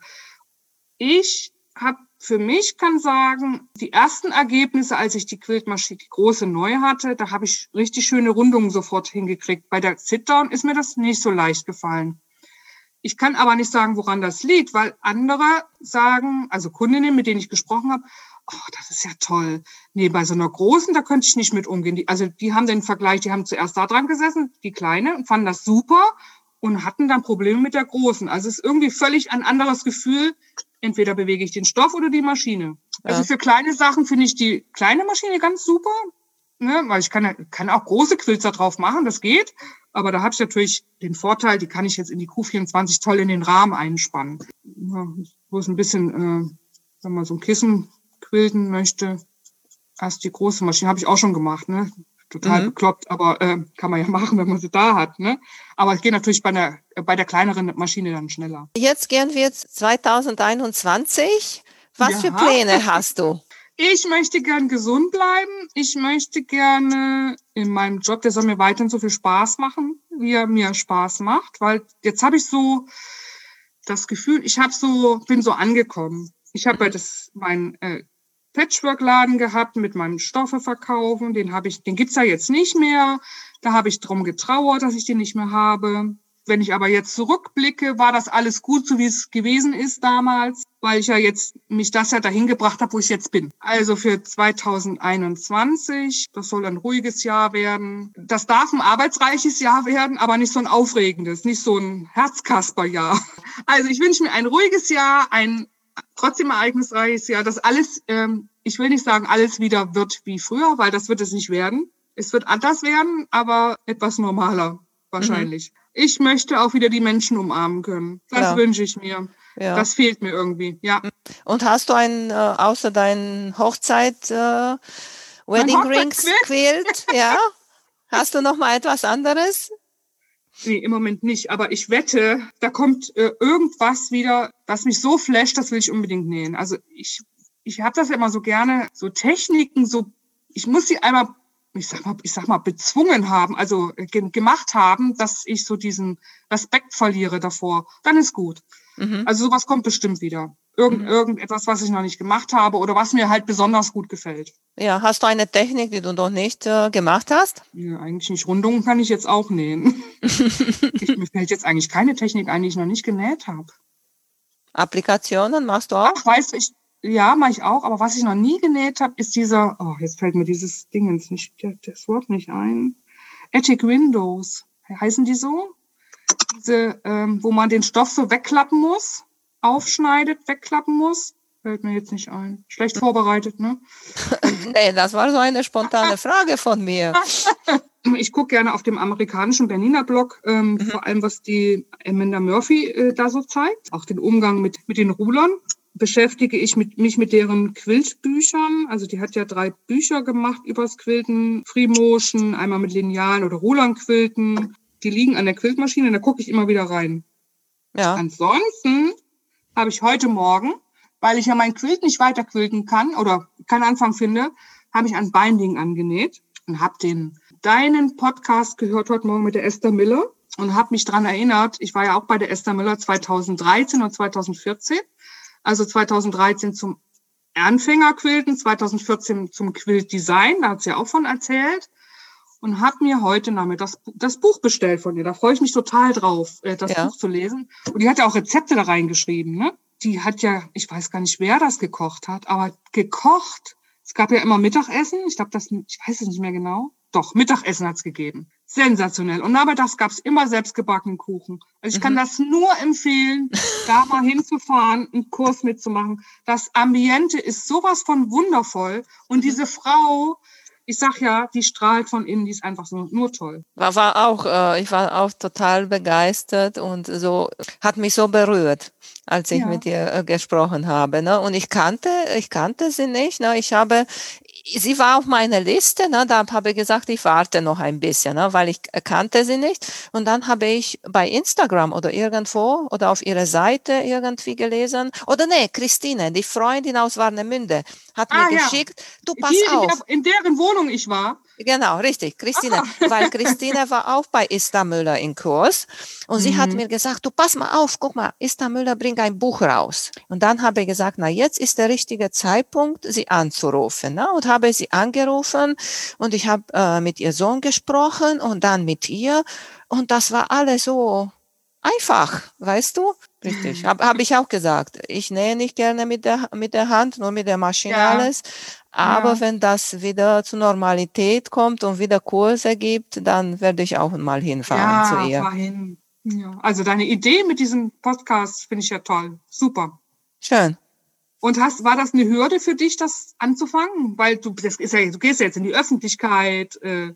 Ich habe für mich kann sagen, die ersten Ergebnisse, als ich die Quiltmaschine, die große neu hatte, da habe ich richtig schöne Rundungen sofort hingekriegt. Bei der Sit-Down ist mir das nicht so leicht gefallen. Ich kann aber nicht sagen, woran das liegt, weil andere sagen, also Kundinnen, mit denen ich gesprochen habe, oh, das ist ja toll. Nee, bei so einer großen, da könnte ich nicht mit umgehen. Die, also die haben den Vergleich, die haben zuerst da dran gesessen, die kleine, und fanden das super. Und hatten dann Probleme mit der großen. Also es ist irgendwie völlig ein anderes Gefühl. Entweder bewege ich den Stoff oder die Maschine. Ja. Also für kleine Sachen finde ich die kleine Maschine ganz super, ne? Weil ich kann, kann auch große Quilts da drauf machen, das geht. Aber da habe ich natürlich den Vorteil, die kann ich jetzt in die Q vierundzwanzig toll in den Rahmen einspannen. Ja, wo es ein bisschen, äh, sagen wir mal, so ein Kissen quilten möchte, erst die große Maschine habe ich auch schon gemacht, ne? Total mhm. bekloppt, aber äh, kann man ja machen, wenn man sie da hat. Ne? Aber es geht natürlich bei der, bei der kleineren Maschine dann schneller. Jetzt gehen wir jetzt zwanzig einundzwanzig. Was ja. für Pläne hast du? Ich möchte gern gesund bleiben. Ich möchte gerne in meinem Job, der soll mir weiterhin so viel Spaß machen, wie er mir Spaß macht. Weil jetzt habe ich so das Gefühl, ich habe so, bin so angekommen. Ich habe ja das, mein äh, Patchwork-Laden gehabt mit meinem Stoffe verkaufen. Den habe ich, den gibt's ja jetzt nicht mehr. Da habe ich drum getrauert, dass ich den nicht mehr habe. Wenn ich aber jetzt zurückblicke, war das alles gut, so wie es gewesen ist damals, weil ich ja jetzt mich das ja dahin gebracht habe, wo ich jetzt bin. Also für zwanzig einundzwanzig, das soll ein ruhiges Jahr werden. Das darf ein arbeitsreiches Jahr werden, aber nicht so ein aufregendes, nicht so ein Herzkasper-Jahr. Also ich wünsche mir ein ruhiges Jahr, ein trotzdem ereignisreiches Jahr, dass alles, ähm, ich will nicht sagen, alles wieder wird wie früher, weil das wird es nicht werden. Es wird anders werden, aber etwas normaler wahrscheinlich. Mhm. Ich möchte auch wieder die Menschen umarmen können. Das ja. wünsche ich mir. Ja. Das fehlt mir irgendwie, ja. Und hast du einen, äh, außer deinen Hochzeit, äh, Wedding Rings Quilt, ja? Hast du noch mal etwas anderes? Nee, im Moment nicht. Aber ich wette, da kommt äh, irgendwas wieder, was mich so flasht, das will ich unbedingt nähen. Also ich, ich habe das ja immer so gerne, so Techniken, so, ich muss sie einmal, ich sag mal, ich sag mal, bezwungen haben, also ge- gemacht haben, dass ich so diesen Respekt verliere davor. Dann ist gut. Mhm. Also sowas kommt bestimmt wieder. Irgend, mhm. Irgendetwas, was ich noch nicht gemacht habe oder was mir halt besonders gut gefällt. Ja, hast du eine Technik, die du noch nicht äh, gemacht hast? Ja, eigentlich nicht. Rundungen kann ich jetzt auch nähen. ich, mir fällt jetzt eigentlich keine Technik ein, die ich noch nicht genäht habe. Applikationen machst du auch? Ach, weißt du, ich, ja, mache ich auch. Aber was ich noch nie genäht habe, ist dieser, oh, jetzt fällt mir dieses Ding ins nicht, das Wort nicht ein. Attic Windows. Heißen die so? Diese, ähm, wo man den Stoff so wegklappen muss, aufschneidet, wegklappen muss. Fällt mir jetzt nicht ein. Schlecht vorbereitet, ne? Nee, das war so eine spontane Frage von mir. Ich gucke gerne auf dem amerikanischen Berliner Blog, ähm, mhm. vor allem was die Amanda Murphy äh, da so zeigt. Auch den Umgang mit, mit den Rulern. Beschäftige ich mit, mich mit deren Quiltbüchern. Also die hat ja drei Bücher gemacht übers Quilten. Free Motion, einmal mit Linealen oder Rulern quilten. Die liegen an der Quiltmaschine, da gucke ich immer wieder rein. Ja. Ansonsten habe ich heute Morgen, weil ich ja mein Quilt nicht weiter quilten kann oder keinen Anfang finde, habe ich ein Binding angenäht und habe den deinen Podcast gehört heute Morgen mit der Esther Miller und habe mich dran erinnert, ich war ja auch bei der Esther Miller zweitausenddreizehn und zweitausendvierzehn, also zweitausenddreizehn zum Anfängerquilten, zweitausendvierzehn zum Quiltdesign, da hat sie ja auch von erzählt. Und habe mir heute Nachmittag das, das Buch bestellt von ihr. Da freue ich mich total drauf, das ja. Buch zu lesen. Und die hat ja auch Rezepte da reingeschrieben, ne? die hat ja, ich weiß gar nicht, wer das gekocht hat, aber gekocht. Es gab ja immer Mittagessen. Ich glaube, das, ich weiß es nicht mehr genau. Doch, Mittagessen hat's gegeben. Sensationell. Und nachmittags gab's immer selbstgebackenen Kuchen. Also ich kann Mhm. das nur empfehlen, da mal hinzufahren, einen Kurs mitzumachen. Das Ambiente ist sowas von wundervoll. Und diese Frau, ich sag ja, die strahlt von innen, die ist einfach so nur toll. War, war auch, äh, ich war auch total begeistert und so, hat mich so berührt, als ich Ja. mit ihr äh, gesprochen habe, ne? Und ich kannte, ich kannte sie nicht, ne? Ich habe, sie war auf meiner Liste, ne? Da habe ich gesagt, ich warte noch ein bisschen, ne? Weil ich kannte sie nicht. Und dann habe ich bei Instagram oder irgendwo oder auf ihrer Seite irgendwie gelesen, oder nee, Christine, die Freundin aus Warnemünde, hat Ah mir ja, geschickt, du die, pass in, der, auf. in deren Wohnung ich war. Genau, richtig, Christine, Ah. weil Christine war auch bei Ista Müller im Kurs und sie hat Mhm. mir gesagt, du pass mal auf, guck mal, Ista Müller bringt ein Buch raus. Und dann habe ich gesagt, na jetzt ist der richtige Zeitpunkt, sie anzurufen. Ne? Und habe sie angerufen und ich habe äh, mit ihr Sohn gesprochen und dann mit ihr und das war alles so einfach, weißt du? Richtig, habe hab ich auch gesagt. Ich nähe nicht gerne mit der, mit der Hand, nur mit der Maschine Ja, alles. Aber ja, wenn das wieder zur Normalität kommt und wieder Kurse gibt, dann werde ich auch mal hinfahren zu ja, ihr. fahr hin. Ja. Also deine Idee mit diesem Podcast finde ich ja toll. Super. Schön. Und hast, war das eine Hürde für dich, das anzufangen? Weil du, das ist ja, du gehst ja jetzt in die Öffentlichkeit, äh,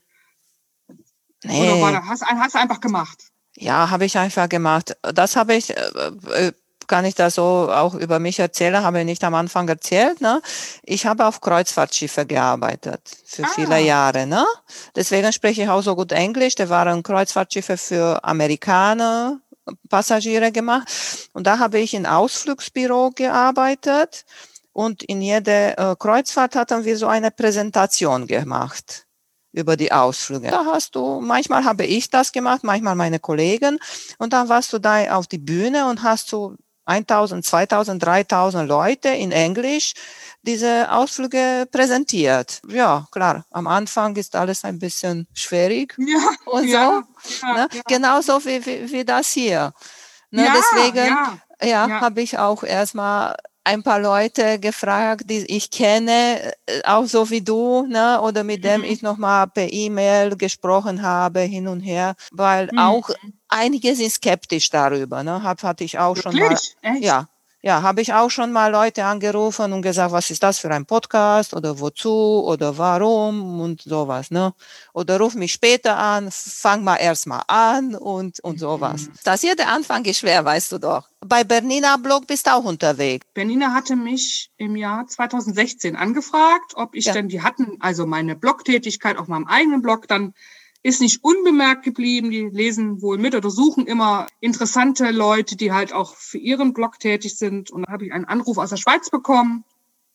oder war Nee, da, hast, hast du einfach gemacht? ja, habe ich einfach gemacht. Das habe ich, äh, äh, kann ich da so auch über mich erzählen, habe ich nicht am Anfang erzählt, ne? Ich habe auf Kreuzfahrtschiffe gearbeitet für viele Ah, Jahre, ne? Deswegen spreche ich auch so gut Englisch. Da waren Kreuzfahrtschiffe für Amerikaner, Passagiere gemacht. Und da habe ich in Ausflugsbüro gearbeitet und in jeder äh, Kreuzfahrt hatten wir so eine Präsentation gemacht über die Ausflüge. Da hast du, manchmal habe ich das gemacht, manchmal meine Kollegen und dann warst du da auf die Bühne und hast so tausend, zweitausend, dreitausend Leute in Englisch diese Ausflüge präsentiert. Ja, klar, am Anfang ist alles ein bisschen schwierig ja, und so, ja, ja, ne? ja, Genauso wie, wie, wie das hier. Ne? ja, Deswegen, ja, ja, ja. habe ich auch erstmal ein paar Leute gefragt, die ich kenne, äh, auch so wie du, ne, oder mit dem Mhm. ich nochmal per E-Mail gesprochen habe, hin und her, weil Mhm. auch einige sind skeptisch darüber, ne, hab, hatte ich auch schon mal, Wirklich? Echt? ja, ja, habe ich auch schon mal Leute angerufen und gesagt, was ist das für ein Podcast oder wozu oder warum und sowas, ne? Oder ruf mich später an, fang mal erstmal an und, und sowas. Mhm. Das hier der Anfang ist schwer, weißt du doch. Bei Bernina Blog bist du auch unterwegs. Bernina hatte mich im Jahr zweitausendsechzehn angefragt, ob ich Ja. denn, die hatten also meine Blogtätigkeit auf meinem eigenen Blog, dann ist nicht unbemerkt geblieben. Die lesen wohl mit oder suchen immer interessante Leute, die halt auch für ihren Blog tätig sind. Und da habe ich einen Anruf aus der Schweiz bekommen,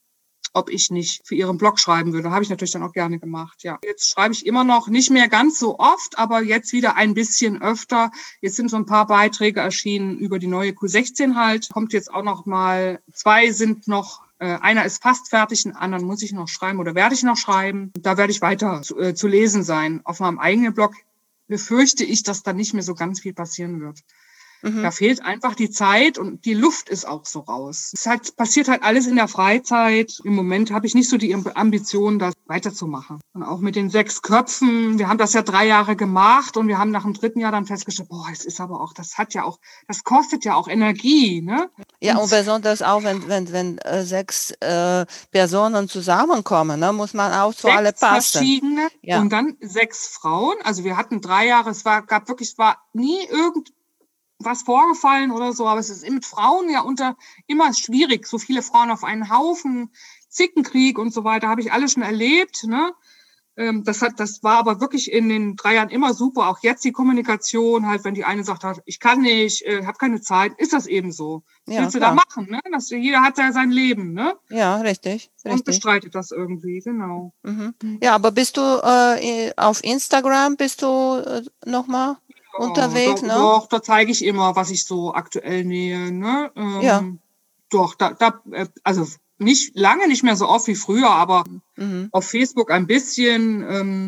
ob ich nicht für ihren Blog schreiben würde. Habe ich natürlich dann auch gerne gemacht, ja. Jetzt schreibe ich immer noch, nicht mehr ganz so oft, aber jetzt wieder ein bisschen öfter. Jetzt sind so ein paar Beiträge erschienen über die neue Q sechzehn halt. Kommt jetzt auch noch mal, zwei sind noch, äh, einer ist fast fertig, einen anderen muss ich noch schreiben oder werde ich noch schreiben. Da werde ich weiter zu, äh, zu lesen sein. Auf meinem eigenen Blog befürchte ich, dass da nicht mehr so ganz viel passieren wird. Mhm. Da fehlt einfach die Zeit und die Luft ist auch so raus. Es halt, passiert halt alles in der Freizeit. Im Moment habe ich nicht so die Ambition, das weiterzumachen. Und auch mit den sechs Köpfen. Wir haben das ja drei Jahre gemacht und wir haben nach dem dritten Jahr dann festgestellt, boah, es ist aber auch, das hat ja auch, das kostet ja auch Energie, ne? Ja, Und und besonders auch, wenn, wenn, wenn äh, sechs äh, Personen zusammenkommen, ne, muss man auch zu alle sechs passen. verschiedene Ja. und dann sechs Frauen. Also wir hatten drei Jahre, es war, gab wirklich, es war nie irgend was vorgefallen oder so, aber es ist mit Frauen ja unter immer schwierig, so viele Frauen auf einen Haufen, Zickenkrieg und so weiter, habe ich alles schon erlebt, ne? Ähm, das hat, das war aber wirklich in den drei Jahren immer super. Auch jetzt die Kommunikation, halt, wenn die eine sagt, ich kann nicht, äh, habe keine Zeit, ist das eben so. Was Ja, willst du klar. da machen, ne? Das, jeder hat ja sein Leben, ne? Ja, richtig, Und richtig. bestreitet das irgendwie, genau. Mhm. Ja, aber bist du äh, auf Instagram, bist du äh, nochmal Ja, unterwegs, doch, ne? doch, da zeige ich immer, was ich so aktuell nähe, ne? Ähm, Ja. Doch, da, da, äh, also nicht lange nicht mehr so oft wie früher, aber Mhm. auf Facebook ein bisschen. Ähm,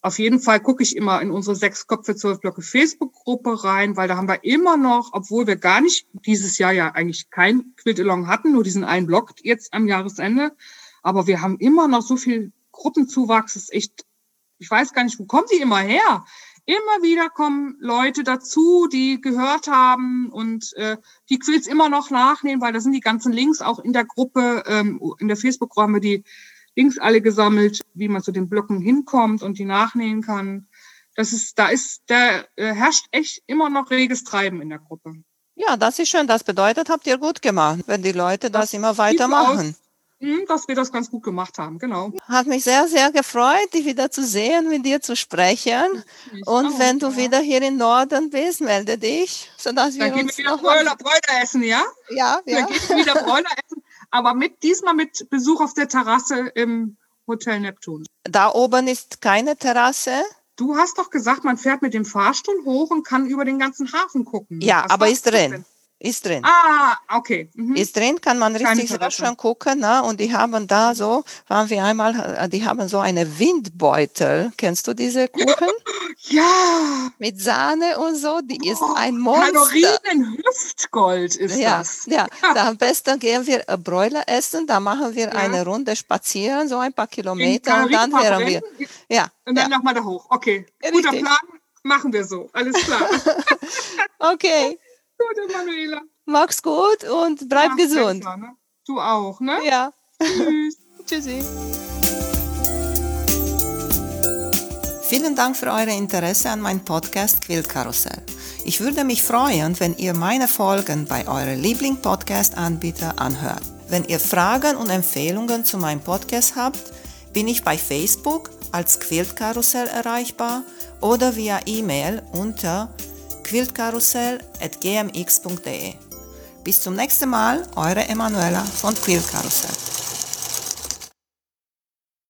auf jeden Fall gucke ich immer in unsere sechs Köpfe, zwölf Blöcke Facebook-Gruppe rein, weil da haben wir immer noch, obwohl wir gar nicht dieses Jahr ja eigentlich kein Quilt-Along hatten, nur diesen einen Block jetzt am Jahresende, aber wir haben immer noch so viel Gruppenzuwachs, das ist echt, ich weiß gar nicht, wo kommen die immer her? Immer wieder kommen Leute dazu, die gehört haben und äh, die Quilts immer noch nachnehmen, weil da sind die ganzen Links auch in der Gruppe, ähm, in der Facebook-Gruppe haben wir die Links alle gesammelt, wie man zu den Blöcken hinkommt und die nachnähen kann. Das ist, da ist, da äh, herrscht echt immer noch reges Treiben in der Gruppe. Ja, das ist schön. Das bedeutet, habt ihr gut gemacht, wenn die Leute das, das immer weitermachen. Dass wir das ganz gut gemacht haben, genau. Hat mich sehr, sehr gefreut, dich wieder zu sehen, mit dir zu sprechen. Ich und auch, wenn du ja. wieder hier im Norden bist, melde dich, sodass wir Dann gehen uns wir wieder Bräuler, Bräuler essen, ja? Ja, ja. Dann gehen wir wieder Bräuler essen, aber mit, diesmal mit Besuch auf der Terrasse im Hotel Neptun. Da oben ist keine Terrasse? Du hast doch gesagt, man fährt mit dem Fahrstuhl hoch und kann über den ganzen Hafen gucken. Ja, Was aber ist drin. Denn? Ist drin. Ah, okay. Mhm. Ist drin, kann man richtig sehr schön gucken. Ne? Und die haben da so, waren wir einmal, die haben so eine Windbeutel. Kennst du diese Kuchen? Ja. Mit Sahne und so, die oh, ist ein Monster. Kalorien Hüftgold ist ja, das. Ja, ja. Da am besten gehen wir Bräuler essen, da machen wir ja. eine Runde spazieren, so ein paar Kilometer und dann wären wir. Ja. Und dann ja. nochmal da hoch. Okay, richtig. Guter Plan, machen wir so. Alles klar. Okay. Gut, Emanuela. Mach's gut und bleib ja, gesund. Klar, ne? Du auch, ne? Ja. Tschüss. Tschüssi. Vielen Dank für euer Interesse an meinem Podcast Quiltkarussell. Ich würde mich freuen, wenn ihr meine Folgen bei eurem Liebling-Podcast-Anbieter anhört. Wenn ihr Fragen und Empfehlungen zu meinem Podcast habt, bin ich bei Facebook als Quiltkarussell erreichbar oder via E-Mail unter quiltkarussell at g m x punkt d e. Bis zum nächsten Mal, eure Emanuela von Quiltkarussell.